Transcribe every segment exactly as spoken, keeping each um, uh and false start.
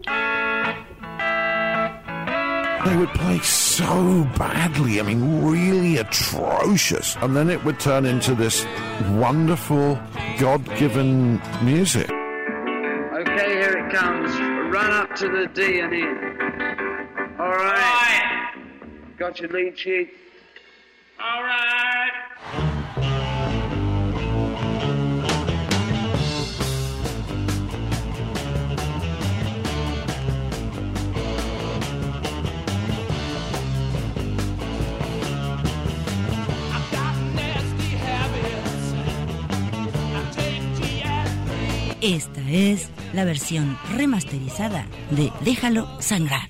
They would play so badly, I mean, really atrocious. And then it would turn into this wonderful, God-given music. Okay, here it comes. Run up to the D and E. All right. All right. Got your lead sheet? All right. Esta es la versión remasterizada de Déjalo Sangrar.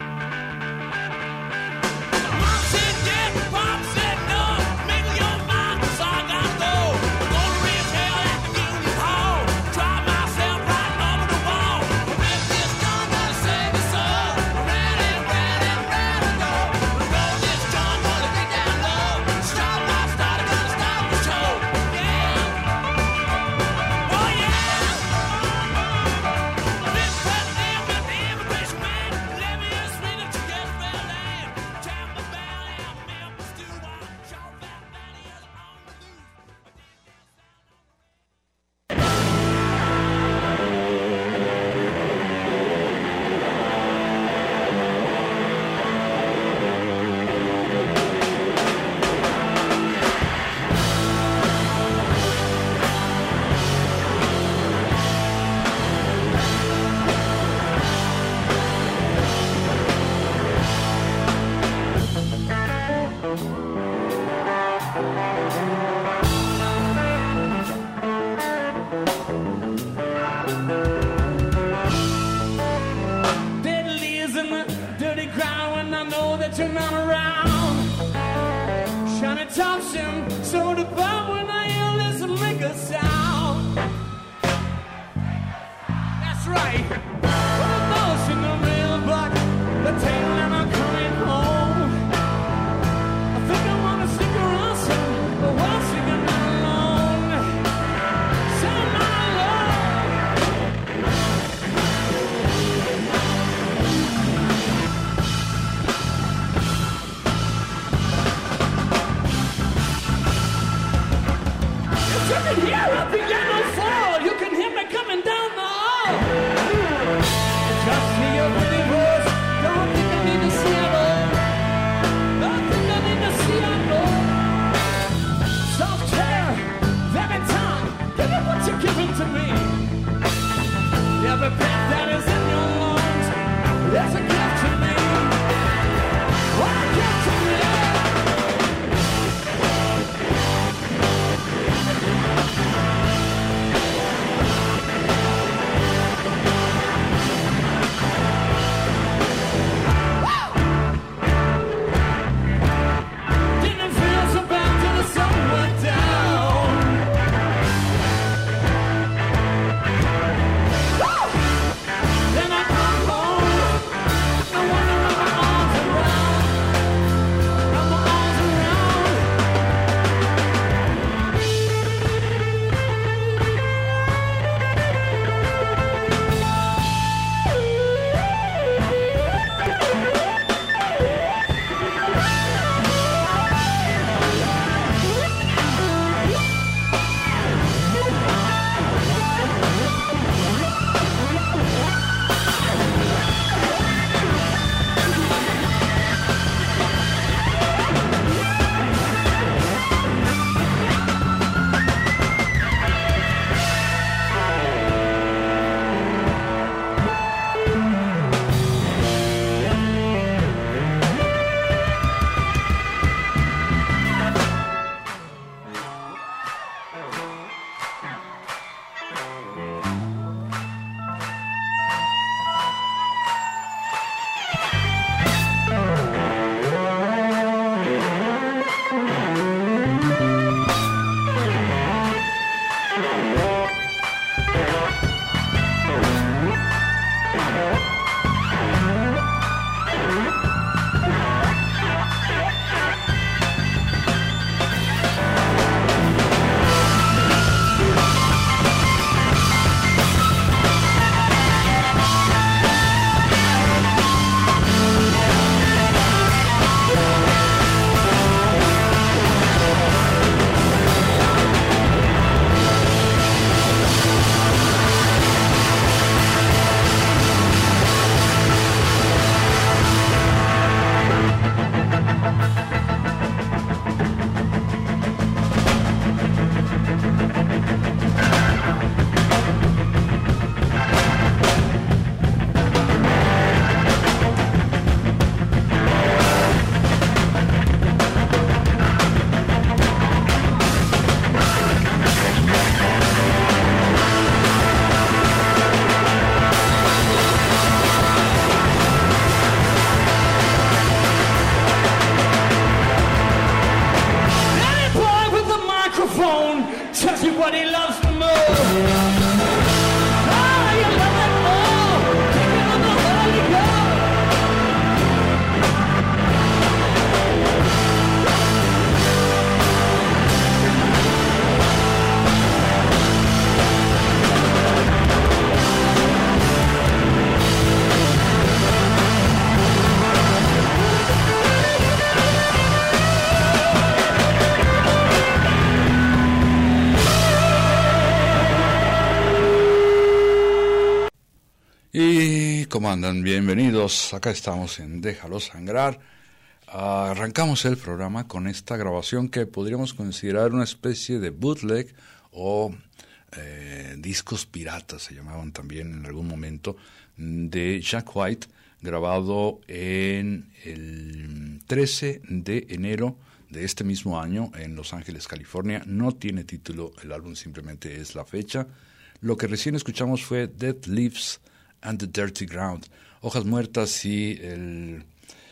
Y ¿cómo andan? Bienvenidos. Acá estamos en Déjalo Sangrar. Uh, arrancamos el programa con esta grabación que podríamos considerar una especie de bootleg o eh, discos piratas, se llamaban también en algún momento, de Jack White, grabado en el trece de enero de este mismo año en Los Ángeles, California. No tiene título el álbum, simplemente es la fecha. Lo que recién escuchamos fue Dead Leaves and the Dirty Ground, hojas muertas y el,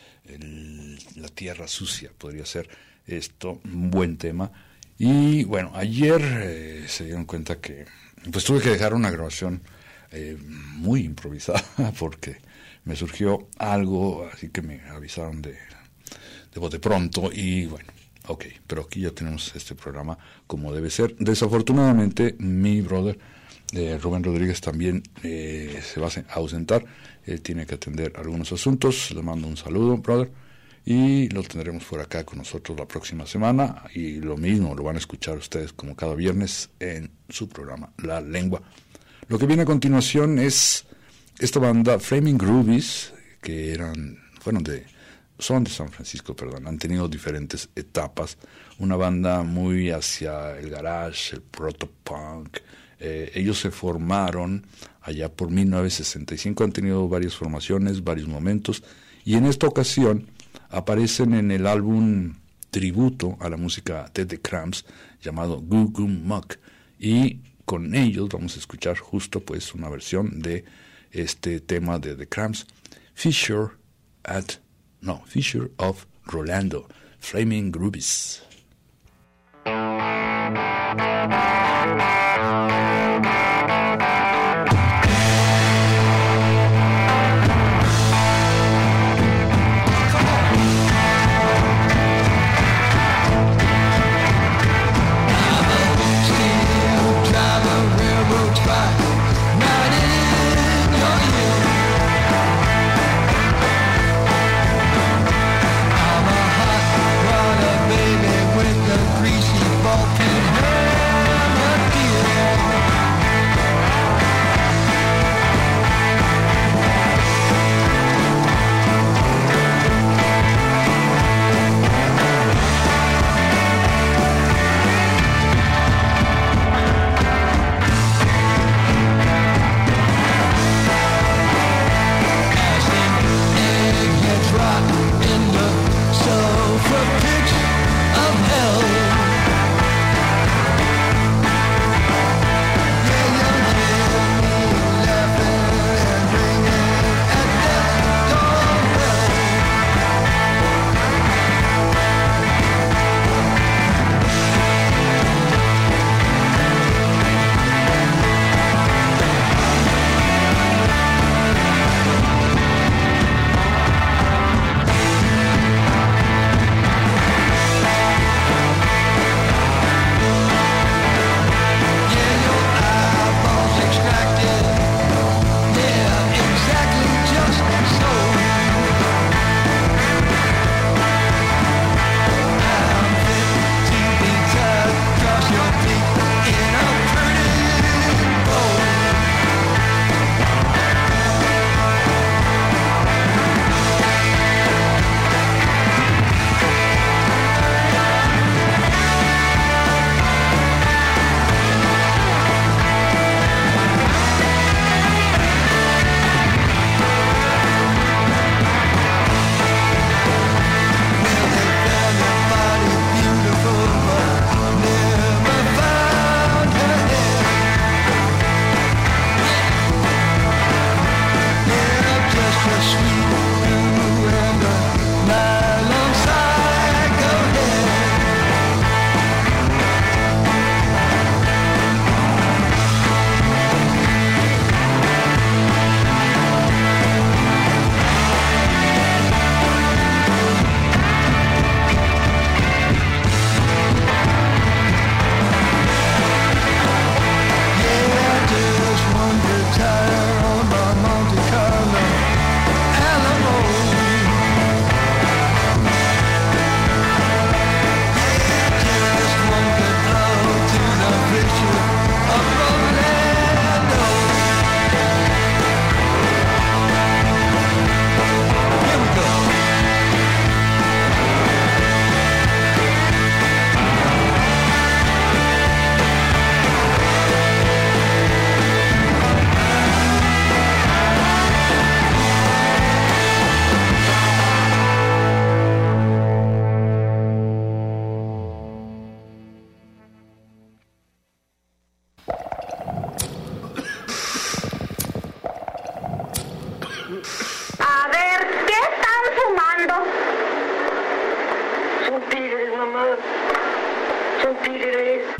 el, la tierra sucia, podría ser esto, un buen tema. Y bueno, ayer eh, se dieron cuenta que pues tuve que dejar una grabación eh, muy improvisada porque me surgió algo, así que me avisaron de, de bote pronto y bueno, ok, pero aquí ya tenemos este programa como debe ser. Desafortunadamente mi brother Eh, Rubén Rodríguez también eh, se va a ausentar, él tiene que atender algunos asuntos. Le mando un saludo, brother, y lo tendremos por acá con nosotros la próxima semana, y lo mismo lo van a escuchar ustedes como cada viernes en su programa La Lengua. Lo que viene a continuación es esta banda Flaming Groovies, que eran, fueron de, son de San Francisco, perdón, han tenido diferentes etapas, una banda muy hacia el garage, el proto-punk. Eh, ellos se formaron allá por mil novecientos sesenta y cinco, han tenido varias formaciones, varios momentos, y en esta ocasión aparecen en el álbum tributo a la música de The Cramps llamado Goo Goo Muck, y con ellos vamos a escuchar justo pues una versión de este tema de The Cramps, Fisher at no Fisher of Rolando, Flaming Groovies. Baby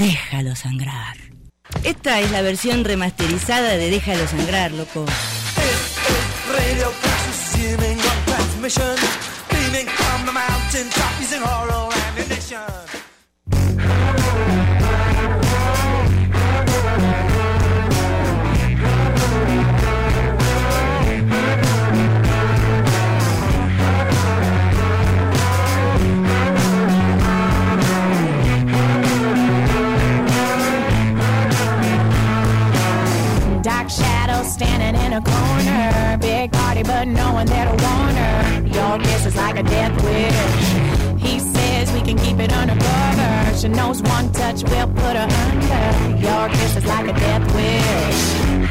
Déjalo sangrar. Esta es la versión remasterizada de Déjalo sangrar, loco. Radio assuming on transmission, beaming from the mountain top using oral ammunition. Dark shadow standing in a corner, big party but no one there to warn her. Your kiss is like a death wish. He says we can keep it undercover. She knows one touch will put her under. Your kiss is like a death wish.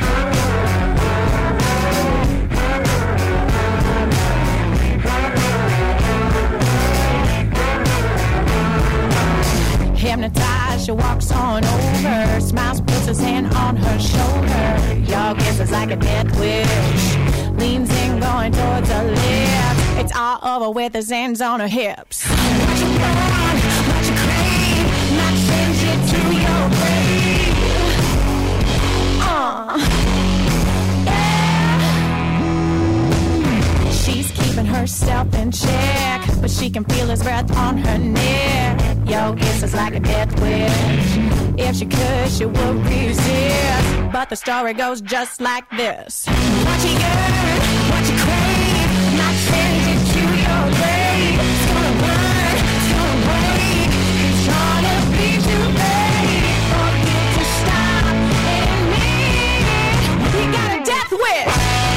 Hypnotized, she walks on over, smiles, puts his hand on her shoulder. Your kiss is like a death wish. Leans in, going towards her lips. It's all over with his hands on her hips. What you want, what you crave, not send you to your grave. Uh, yeah. She's keeping herself in check, but she can feel his breath on her neck. Your kiss is like a death wish. If she could, she would resist. But the story goes just like this. What you yearn, what you crave, not send you to your grave. It's gonna burn, it's gonna break. It's gonna be too late for you to stop and me. You got a death wish.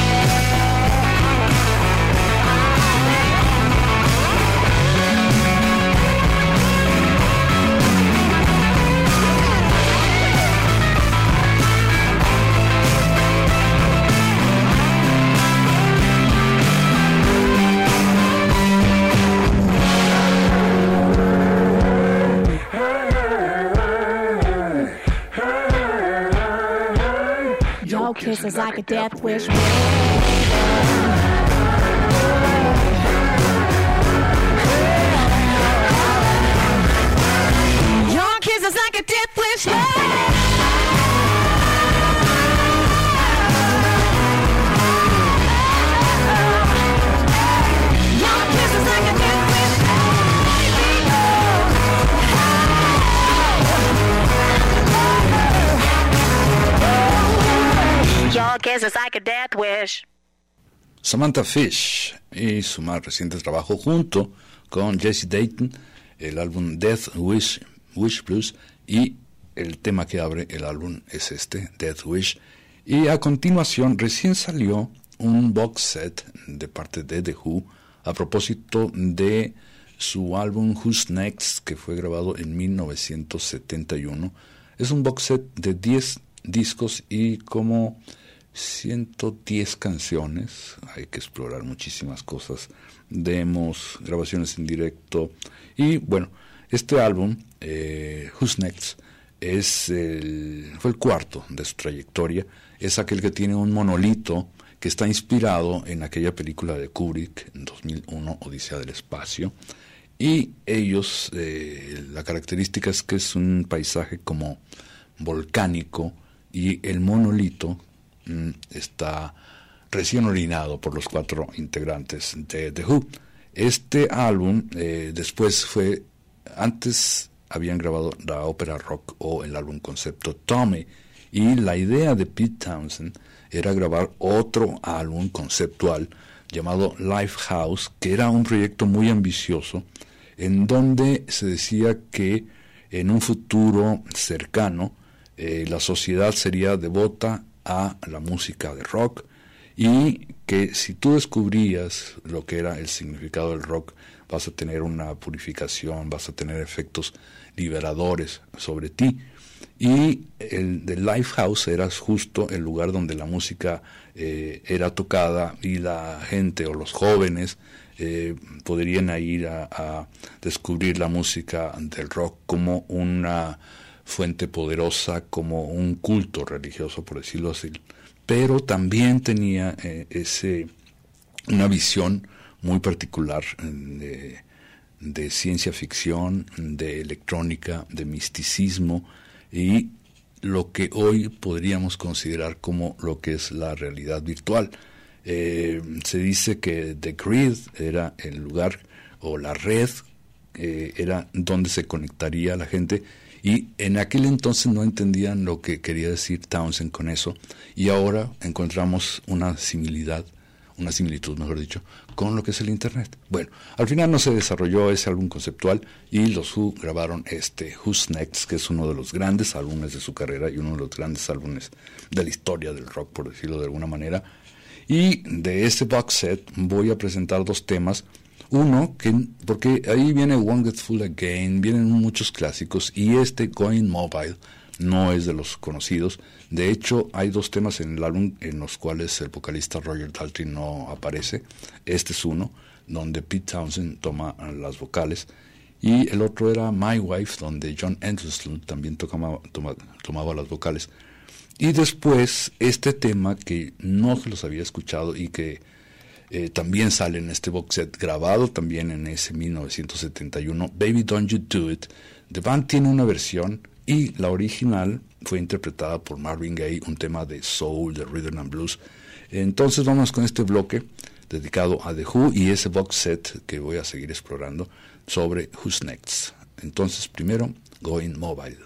Your kiss is like a death wish. Your kiss is like a death wish. Your kiss is like a death wish. Your kiss is like a death wish. Samantha Fish y su más reciente trabajo junto con Jesse Dayton, el álbum Death Wish, Wish Blues, y el tema que abre el álbum es este, Death Wish. Y a continuación recién salió un box set de parte de The Who a propósito de su álbum Who's Next, que fue grabado en mil novecientos setenta y uno. Es un box set de diez discos y como ciento diez canciones. Hay que explorar muchísimas cosas, demos, grabaciones en directo. Y bueno, este álbum, eh, Who's Next, es el, fue el cuarto de su trayectoria. Es aquel que tiene un monolito que está inspirado en aquella película de Kubrick en dos mil uno, Odisea del Espacio. Y ellos, eh, la característica es que es un paisaje como volcánico, y el monolito mm, está recién orinado por los cuatro integrantes de The Who. Este álbum eh, después fue, antes habían grabado la ópera rock o el álbum concepto Tommy, y la idea de Pete Townshend era grabar otro álbum conceptual llamado Lifehouse, que era un proyecto muy ambicioso, en donde se decía que en un futuro cercano eh, la sociedad sería devota a la música de rock, y que si tú descubrías lo que era el significado del rock, vas a tener una purificación, vas a tener efectos liberadores sobre ti. Y el de Lifehouse era justo el lugar donde la música eh, era tocada, y la gente o los jóvenes eh, podrían ir a, a descubrir la música del rock como una fuente poderosa, como un culto religioso, por decirlo así. Pero también tenía eh, ese una visión muy particular de, de ciencia ficción, de electrónica, de misticismo, y lo que hoy podríamos considerar como lo que es la realidad virtual. Eh, se dice que The Grid era el lugar o la red, eh, era donde se conectaría la gente, y en aquel entonces no entendían lo que quería decir Townshend con eso, y ahora encontramos una similidad, una similitud, mejor dicho, con lo que es el Internet. Bueno, al final no se desarrolló ese álbum conceptual y los Who grabaron este Who's Next, que es uno de los grandes álbumes de su carrera y uno de los grandes álbumes de la historia del rock, por decirlo de alguna manera. Y de este box set voy a presentar dos temas. Uno, que porque ahí viene Won't Get Full Again, vienen muchos clásicos, y este Going Mobile no es de los conocidos. De hecho, hay dos temas en el álbum en los cuales el vocalista Roger Daltrey no aparece. Este es uno, donde Pete Townshend toma las vocales, y el otro era My Wife, donde John Entwistle también tocaba, toma, tomaba las vocales. Y después, este tema que no se los había escuchado y que eh, también sale en este box set, grabado también en ese mil novecientos setenta y uno, Baby Don't You Do It. The Band tiene una versión, y la original fue interpretada por Marvin Gaye, un tema de soul, de rhythm and blues. Entonces vamos con este bloque dedicado a The Who y ese box set que voy a seguir explorando sobre Who's Next. Entonces primero, Going Mobile.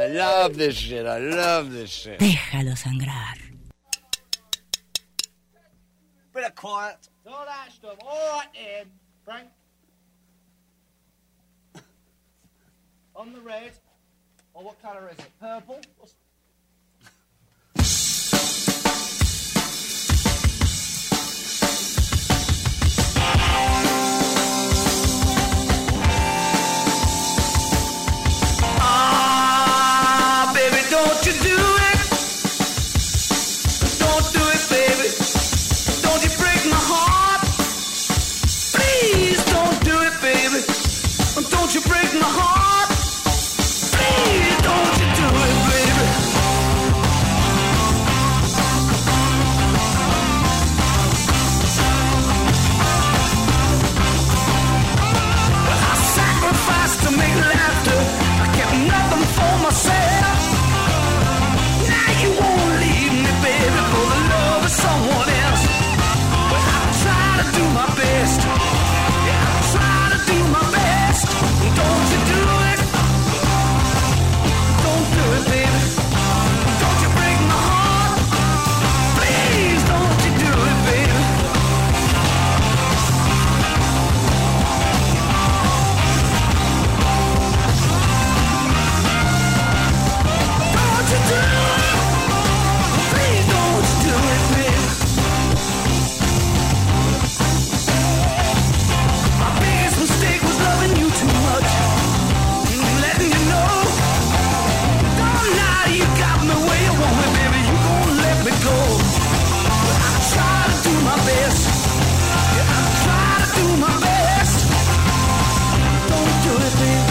I love this shit. I love this shit. Déjalo sangrar. Bit of quiet. All that stuff. All right, Ian. Frank. On the red. Or what colour is it? Purple? What's... Ah, baby, don't you do it. Don't do it, baby. Don't you break my heart. Please don't do it, baby. Don't you break my heart. Please don't you do it, baby. I sacrificed to make laughter. I kept nothing for myself. Now you won't leave me, baby, for the love of someone else. But I try to do my best. Yeah, I try to do my best. Don't you do it. Don't do it, baby. Don't you break my heart. Please don't you do it, baby. Don't you do it. Please don't you do it, baby. My biggest mistake was loving you too much. Letting you know. Don't lie, you got me where you want me, baby. You gon' let me go. But I try to do my best. Yeah, I try to do my best. Don't do it, baby.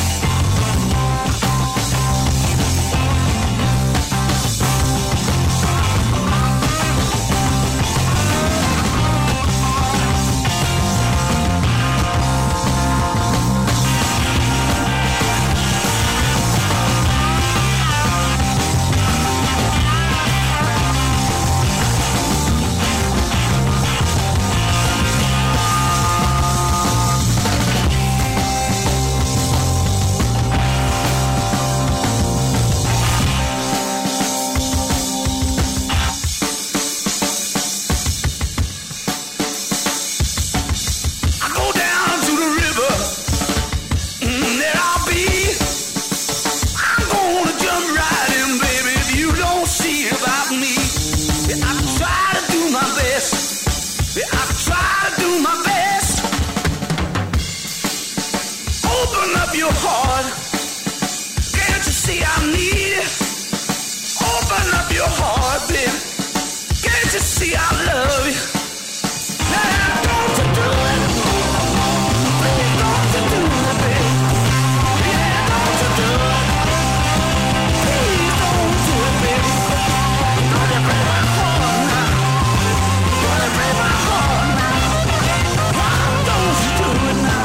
I go down to the river, mm, there I'll be. I'm gonna jump right in, baby, if you don't see about me. Yeah, I try to do my best. Yeah, I try to do my best. Open up your heart. Can't you see I need it? Open up your heart, baby. Can't you see I love you? Now, don't you do it. Please don't you do it, baby. Yeah, don't you do it. Please don't do it, baby. Don't you break my heart now. Don't you break my heart now. Why don't you do it now?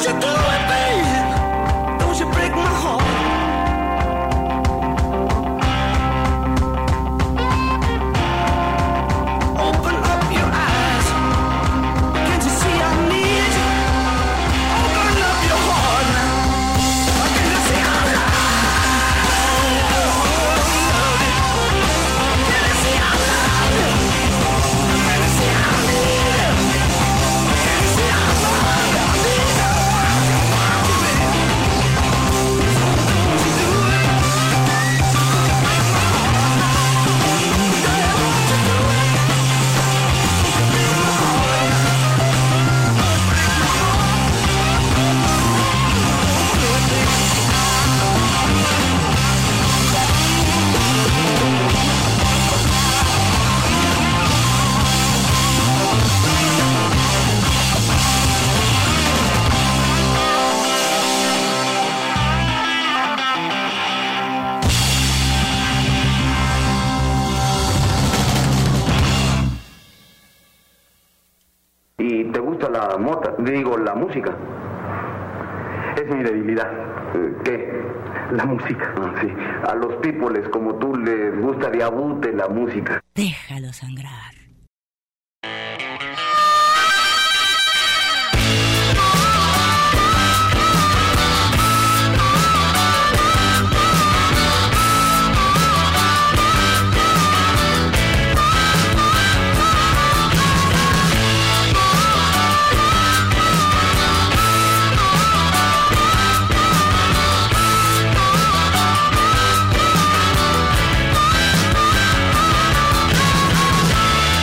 you do it, baby? Don't you break my heart? Open up your eyes. Can't you see I need you? Open up your heart now. Can't you see I love you? Can't you see I love you? Can't you see I need you? Can't you see I love you? I need you. ¿Y te gusta la mota? Digo, la música. Es mi debilidad. ¿Qué? La música. Ah, sí. A los pípoles como tú les gusta de abute la música. Déjalo sangrar. Thank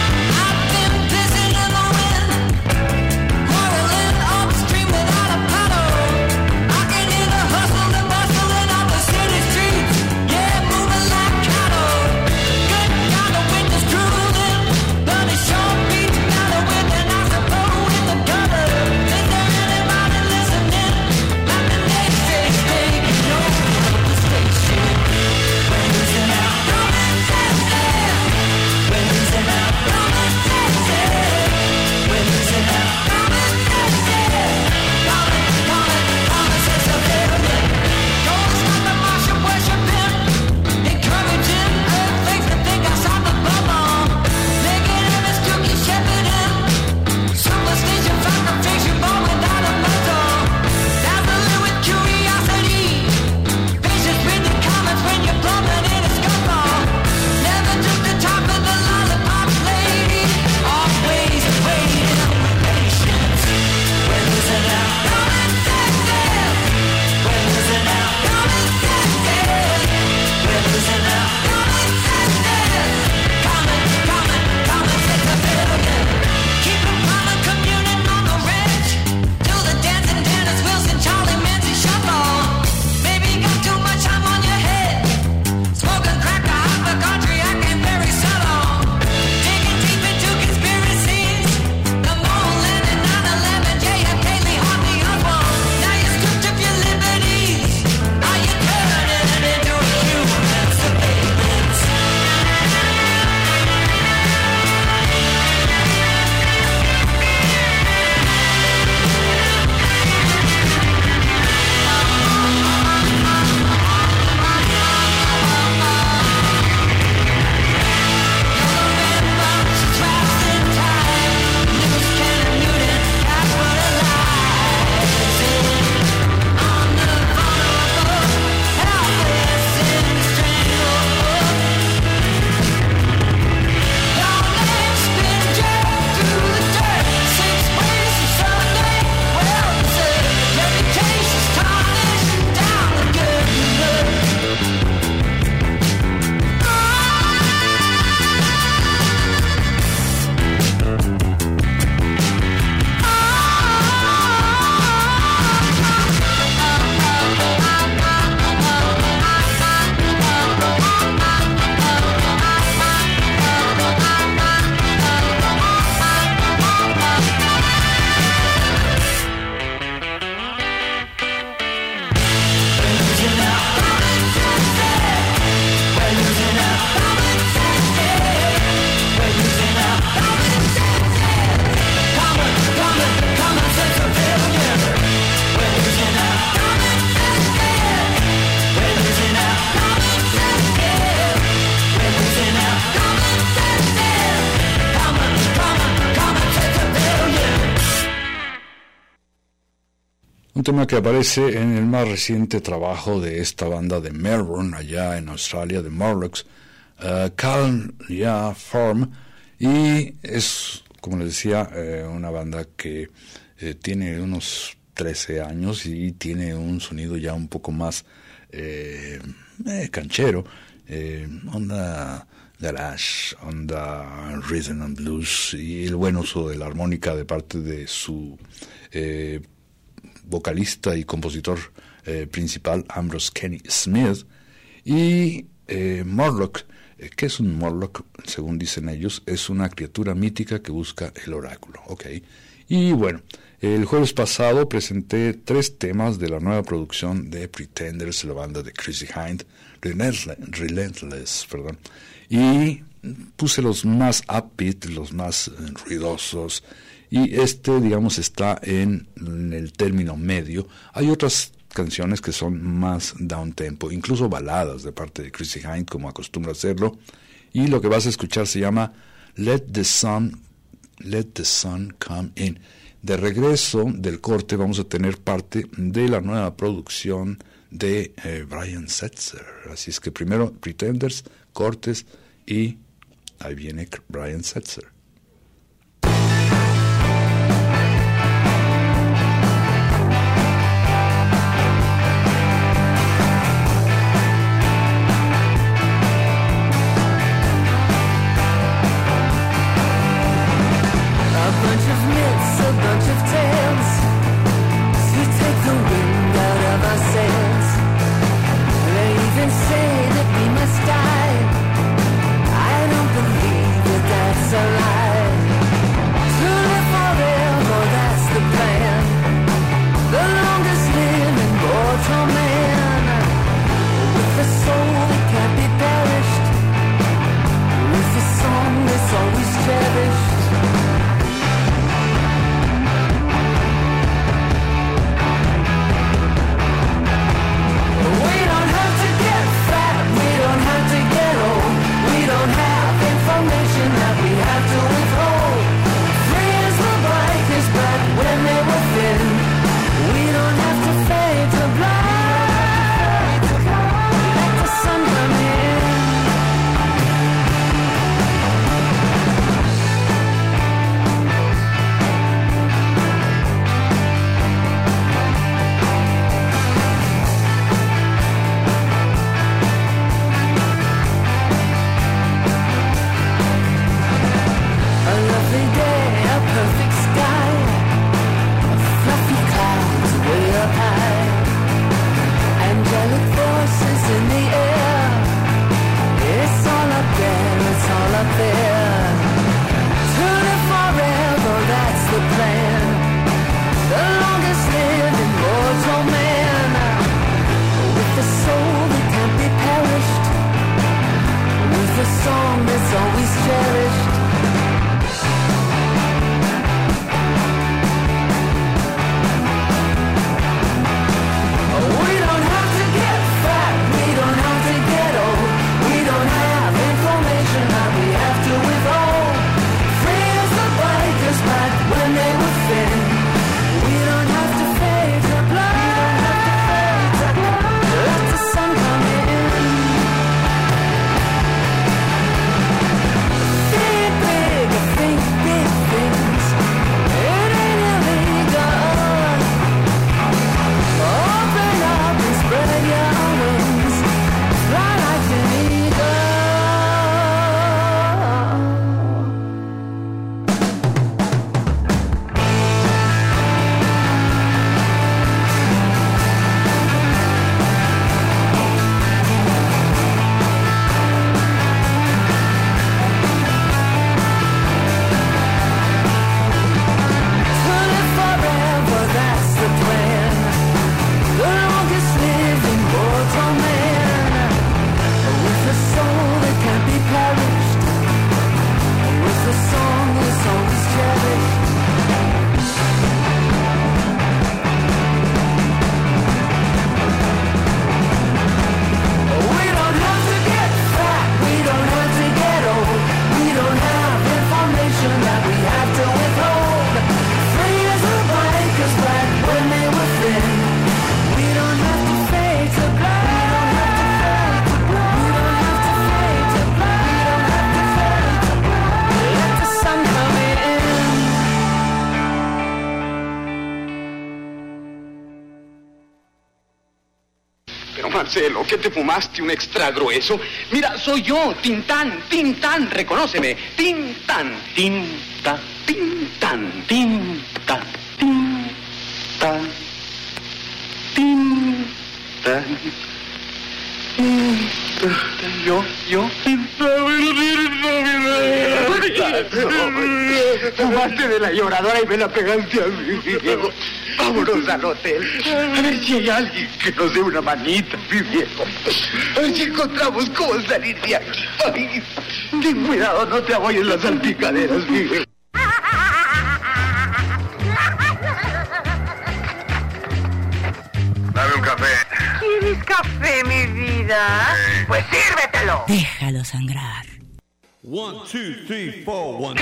Un tema que aparece en el más reciente trabajo de esta banda de Melbourne, allá en Australia, de Morlocks, uh, Calm Ya Form, y es, como les decía, eh, una banda que eh, tiene unos trece años y tiene un sonido ya un poco más eh, eh, canchero, eh, onda garage, onda rhythm and blues, y el buen uso de la armónica de parte de su eh, vocalista y compositor eh, principal, Ambrose Kenny Smith. Y eh, Morlock, eh, ¿qué es un Morlock? Según dicen ellos, es una criatura mítica que busca el oráculo. Okay. Y bueno, el jueves pasado presenté tres temas de la nueva producción de Pretenders, la banda de Chrissie Hynde, Relentless, Relentless, perdón, y puse los más upbeat, los más eh, ruidosos, y este, digamos, está en, en el término medio. Hay otras canciones que son más down tempo, incluso baladas de parte de Chrissie Hynde, como acostumbra hacerlo, y lo que vas a escuchar se llama Let the Sun, Let the Sun Come In. De regreso del corte vamos a tener parte de la nueva producción de eh, Brian Setzer. Así es que primero Pretenders, cortes, y ahí viene Brian Setzer. Say that we must die. I don't believe that that's a lie. Marcelo, que te fumaste un extra grueso. Mira, soy yo, Tintán, Tintán, reconóceme. Tintán, Tintán, Tintán, Tintán, Tintán, Tintán. Yo, yo. Fumaste de la lloradora y me la pegaste a mí, viejo. Vámonos al hotel. A ver si hay alguien que nos dé una manita, mi viejo. A ver si encontramos cómo salir de aquí. Ay, ten cuidado, no te apoyes las salpicaderas, mi viejo. Dame un café. ¿Quieres café, mi vida? Sí. Pues sírvetelo. Déjalo sangrar. One, two, three, four, one.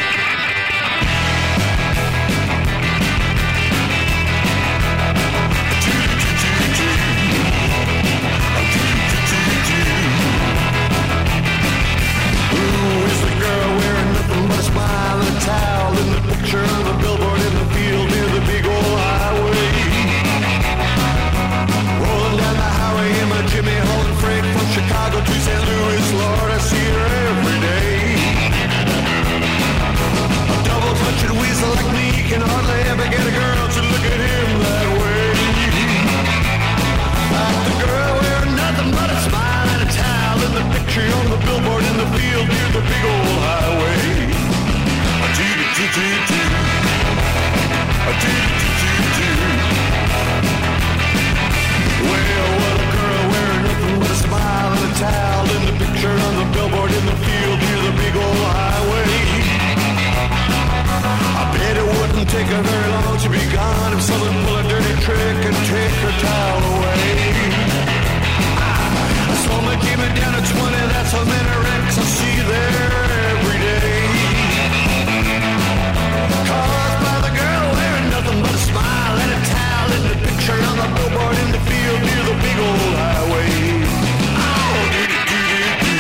Who is the girl wearing nothing but a smile and a towel in the picture of a billboard in the field near the big old highway? Rolling down the highway in my Jimmy hauling freight from Chicago to Saint Louis, Lord, I see her every day. A double-touching weasel like me can hardly ever get a girl to look at him that way. Like the girl wearing nothing but a smile and a towel in the picture on the billboard in the field near the big old highway. A doo-doo-doo-doo-doo. A doo-doo-doo-doo-doo. Well, what a girl wearing nothing but a smile and a towel in the picture on the billboard in the field near the big old highway. I bet it wouldn't take her very long to be gone if someone pull a dirty trick and take her towel away. I saw me keep it down to twenty, that's how many wrecks I see there every day. Caused by the girl wearing nothing but a smile and a towel in the picture on the billboard in the field near the big old highway. Oh, doo-doo-doo-doo-doo.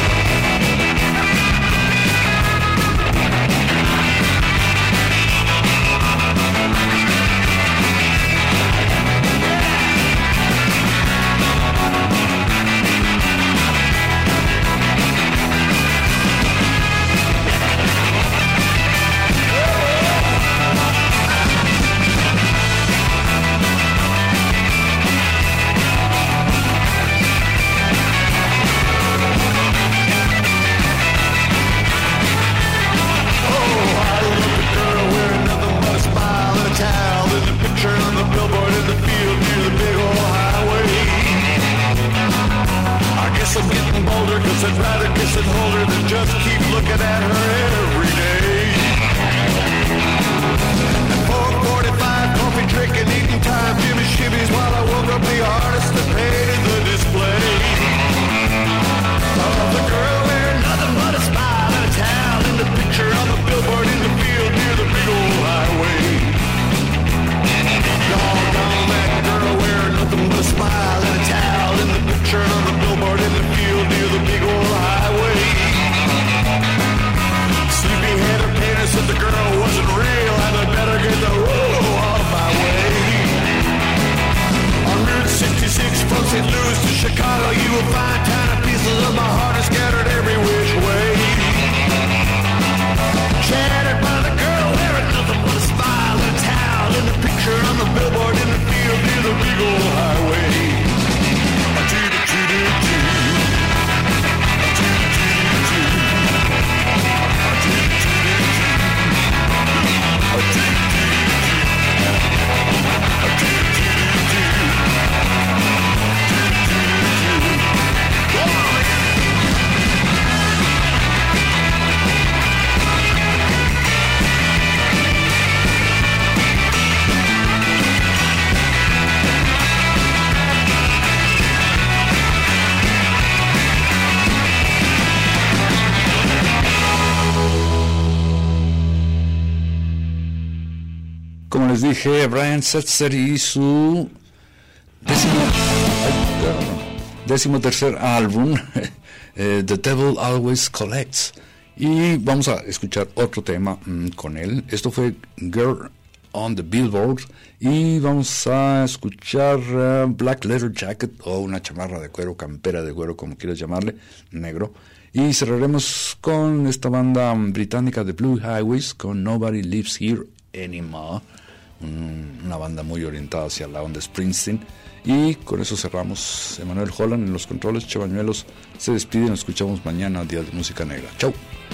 I'm getting bolder, cause I'd rather kiss and hold her than just keep looking at her every day. At four forty-five, coffee drinking, eating time, Jimmy shimmies while I woke up the artist that painted the display. Oh, the girl wearing nothing but a smile and a towel in the picture on the billboard in the field near the big old highway. Doggone that girl wearing nothing but a smile and a towel in the picture on the billboard in the field near the big old highway. Sleepy-headed painter said the girl wasn't real and I'd better get the whoa off my way. On Route sixty-six from Saint Louis to Chicago, you will find tiny pieces of my heart are scattered every which way. Shattered by the girl wearing nothing but a smile and a towel in the picture on the billboard in the field near the big old highway. Como les dije, Brian Setzer y su décimo, décimo tercer álbum, eh, The Devil Always Collects. Y vamos a escuchar otro tema mmm, con él. Esto fue Girl on the Billboard. Y vamos a escuchar uh, Black Leather Jacket, o una chamarra de cuero, campera de cuero, como quieras llamarle, negro. Y cerraremos con esta banda británica de Blue Highways, con Nobody Lives Here Anymore, un, una banda muy orientada hacia la onda Springsteen. Y con eso cerramos. Emanuel Holland en los controles, Chevañuelos se despide y nos escuchamos mañana, Día de Música Negra. Chau.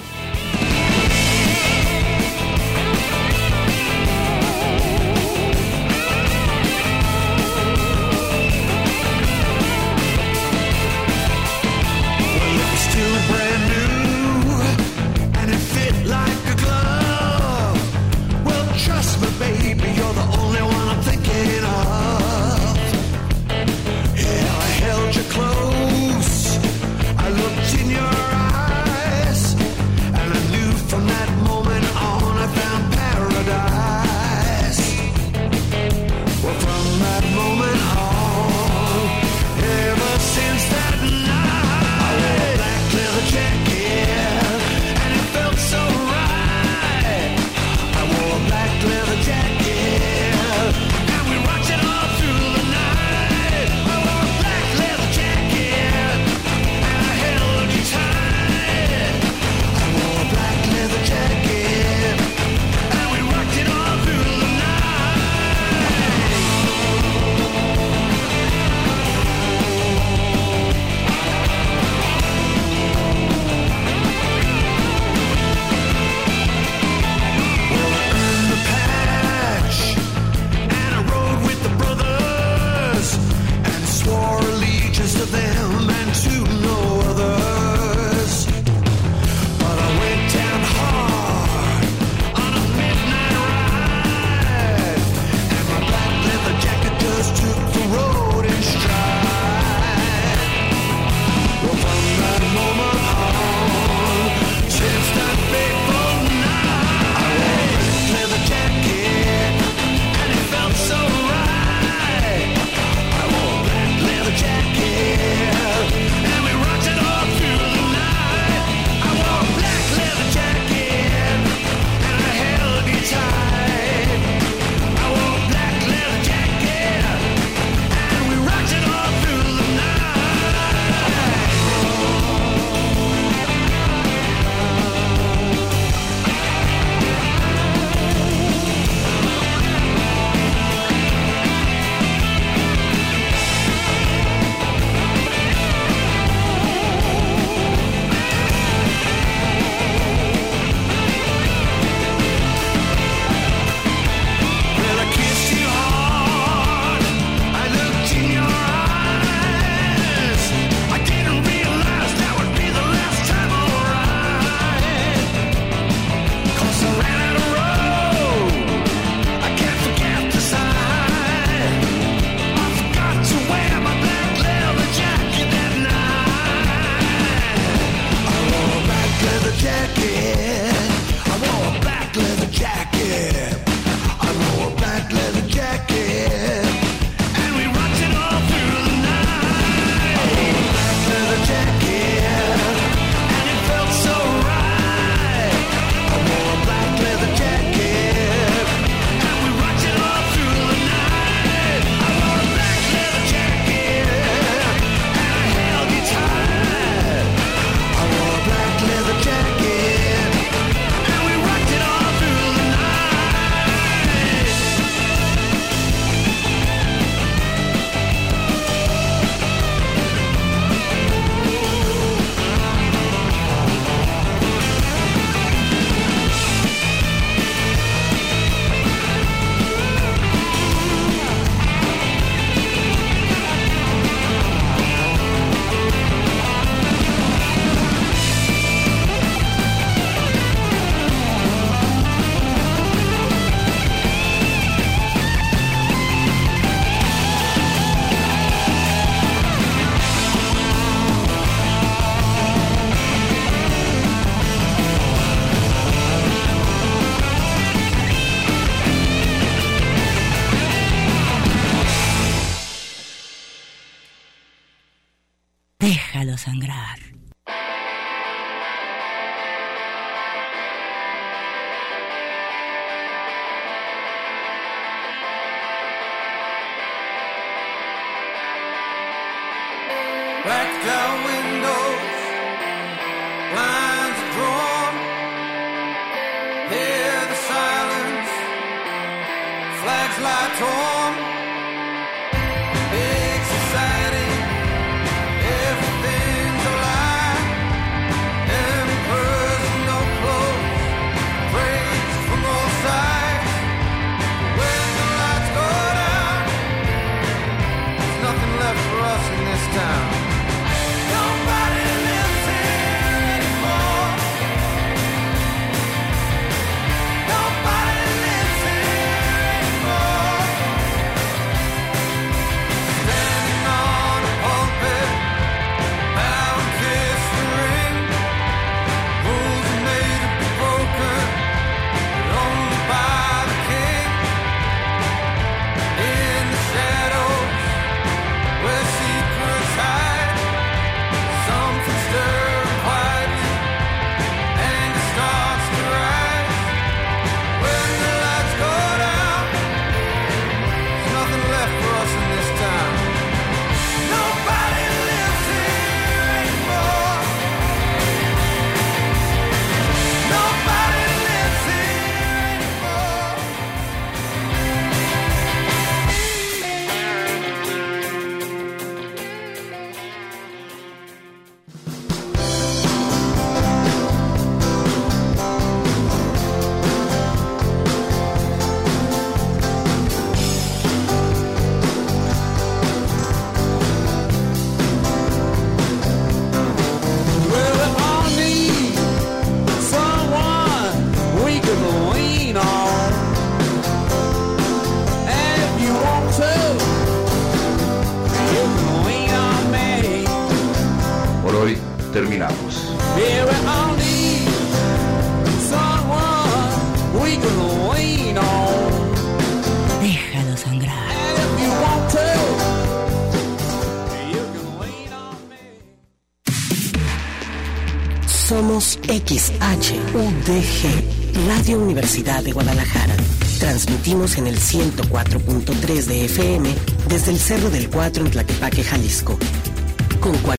Déjalo sangrar. Blacked out windows, lines are drawn. Hear the silence, flags lie torn. Big society, everything's a lie. Emperors in no clothes, praise from all sides. When the lights go down, there's nothing left for us in this town. Nobody lives here anymore. Nobody lives here anymore. Standing on a pulpit, bound kiss the ring. Rules are made to be broken, but only by the king. In the shadows, where secrets hide, something stirring quietly, anger starts to rise. When the lights go down, there's nothing left for us in this town. Nobody lives here anymore. Nobody lives here anymore. Well, we all need someone we can lean on. And if you want to, you can lean on me. Por hoy terminamos. Yeah, we all need someone we can lean on. Déjalo sangrar. And if you want to, you can lean on me. Somos X H U D G, Radio Universidad de Guadalajara. Transmitimos en el ciento cuatro punto tres de F M desde el Cerro del Cuatro en Tlaquepaque, Jalisco. Con